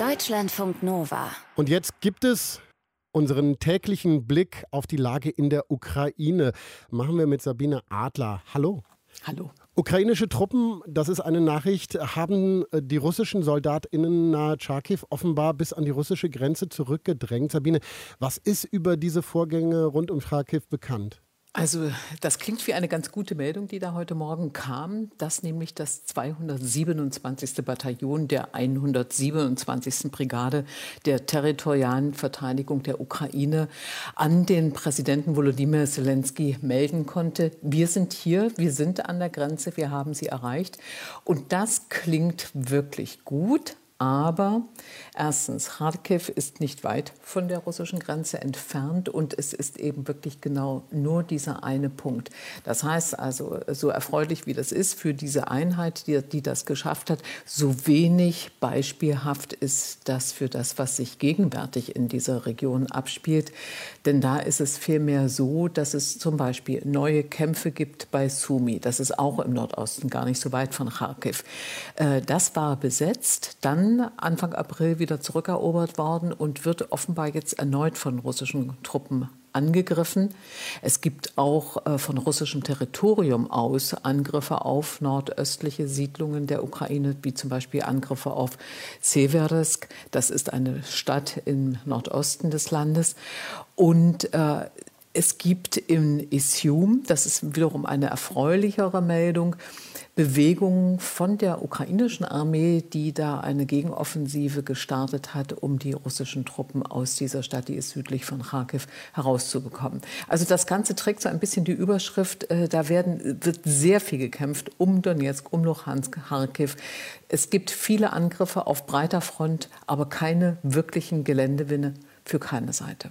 Deutschlandfunk Nova. Und jetzt gibt es unseren täglichen Blick auf die Lage in der Ukraine. Machen wir mit Sabine Adler. Hallo. Hallo. Ukrainische Truppen, das ist eine Nachricht, haben die russischen SoldatInnen nahe Charkiw offenbar bis an die russische Grenze zurückgedrängt. Sabine, was ist über diese Vorgänge rund um Charkiw bekannt? Also das klingt wie eine ganz gute Meldung, die da heute Morgen kam, dass nämlich das 227. Bataillon der 127. Brigade der territorialen Verteidigung der Ukraine an den Präsidenten Volodymyr Zelensky melden konnte. Wir sind hier, wir sind an der Grenze, wir haben sie erreicht. Und das klingt wirklich gut. Aber erstens, Charkiw ist nicht weit von der russischen Grenze entfernt und es ist eben wirklich genau nur dieser eine Punkt. Das heißt also, so erfreulich wie das ist für diese Einheit, die das geschafft hat, so wenig beispielhaft ist das für das, was sich gegenwärtig in dieser Region abspielt. Denn da ist es vielmehr so, dass es zum Beispiel neue Kämpfe gibt bei Sumy. Das ist auch im Nordosten, gar nicht so weit von Charkiw. Das war besetzt, dann Anfang April wieder zurückerobert worden und wird offenbar jetzt erneut von russischen Truppen angegriffen. Es gibt auch von russischem Territorium aus Angriffe auf nordöstliche Siedlungen der Ukraine, wie zum Beispiel Angriffe auf Seversk. Das ist eine Stadt im Nordosten des Landes. Und es gibt in Isium, das ist wiederum eine erfreulichere Meldung, Bewegungen von der ukrainischen Armee, die da eine Gegenoffensive gestartet hat, um die russischen Truppen aus dieser Stadt, die ist südlich von Charkiw, herauszubekommen. Also das Ganze trägt so ein bisschen die Überschrift, da wird sehr viel gekämpft um Donetsk, um Luhansk, Charkiw. Es gibt viele Angriffe auf breiter Front, aber keine wirklichen Geländewinne für keine Seite.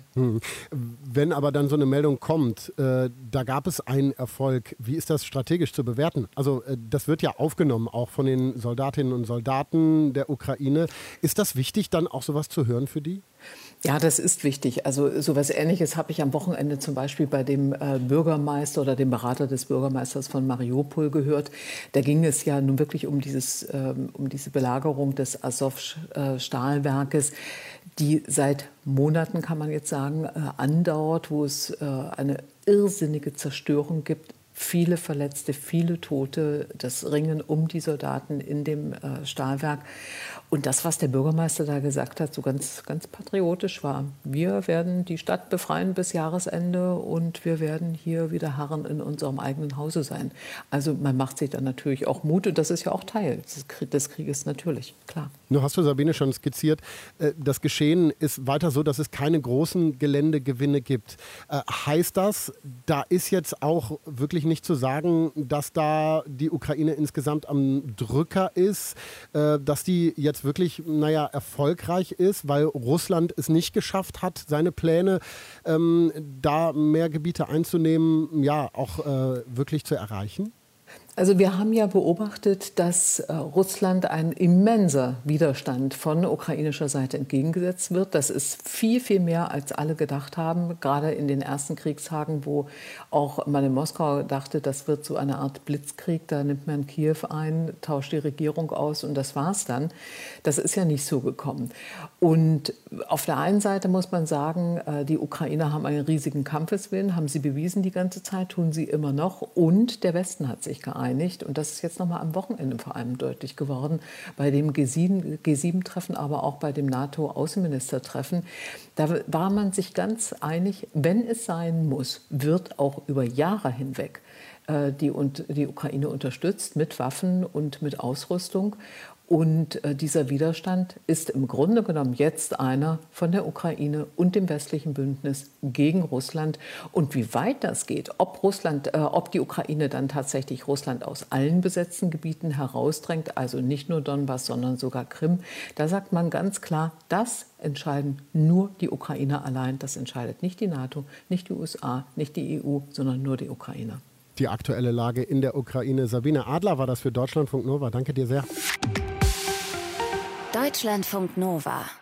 Wenn aber dann so eine Meldung kommt, da gab es einen Erfolg, wie ist das strategisch zu bewerten? Also das wird ja aufgenommen, auch von den Soldatinnen und Soldaten der Ukraine. Ist das wichtig, dann auch sowas zu hören für die? Ja, das ist wichtig. Also sowas Ähnliches habe ich am Wochenende zum Beispiel bei dem Bürgermeister oder dem Berater des Bürgermeisters von Mariupol gehört. Da ging es ja nun wirklich um diese Belagerung des Azov-Stahlwerkes, die seit Monaten, kann man jetzt sagen, andauert, wo es eine irrsinnige Zerstörung gibt. Viele Verletzte, viele Tote, das Ringen um die Soldaten in dem Stahlwerk. Und das, was der Bürgermeister da gesagt hat, so ganz, ganz patriotisch war. Wir werden die Stadt befreien bis Jahresende und wir werden hier wieder Herren in unserem eigenen Hause sein. Also man macht sich dann natürlich auch Mut und das ist ja auch Teil des Krieges natürlich, klar. Nur hast du, Sabine, schon skizziert, das Geschehen ist weiter so, dass es keine großen Geländegewinne gibt. Heißt das, da ist jetzt auch wirklich nicht zu sagen, dass da die Ukraine insgesamt am Drücker ist, dass die jetzt wirklich, erfolgreich ist, weil Russland es nicht geschafft hat, seine Pläne, da mehr Gebiete einzunehmen, auch wirklich zu erreichen? Also wir haben ja beobachtet, dass Russland ein immenser Widerstand von ukrainischer Seite entgegengesetzt wird. Das ist viel, viel mehr, als alle gedacht haben. Gerade in den ersten Kriegstagen, wo auch man in Moskau dachte, das wird so eine Art Blitzkrieg. Da nimmt man Kiew ein, tauscht die Regierung aus und das war's dann. Das ist ja nicht so gekommen. Und auf der einen Seite muss man sagen, die Ukrainer haben einen riesigen Kampfeswillen, haben sie bewiesen die ganze Zeit, tun sie immer noch. Und der Westen hat sich geeinigt. Und das ist jetzt noch mal am Wochenende vor allem deutlich geworden, bei dem G7-Treffen, aber auch bei dem NATO-Außenministertreffen. Da war man sich ganz einig, wenn es sein muss, wird auch über Jahre hinweg die Ukraine unterstützt mit Waffen und mit Ausrüstung. Und dieser Widerstand ist im Grunde genommen jetzt einer von der Ukraine und dem westlichen Bündnis gegen Russland. Und wie weit das geht, ob die Ukraine dann tatsächlich Russland aus allen besetzten Gebieten herausdrängt, also nicht nur Donbass, sondern sogar Krim, da sagt man ganz klar, das entscheiden nur die Ukrainer allein. Das entscheidet nicht die NATO, nicht die USA, nicht die EU, sondern nur die Ukrainer. Die aktuelle Lage in der Ukraine. Sabine Adler war das für Deutschlandfunk Nova. Danke dir sehr. Deutschlandfunk Nova.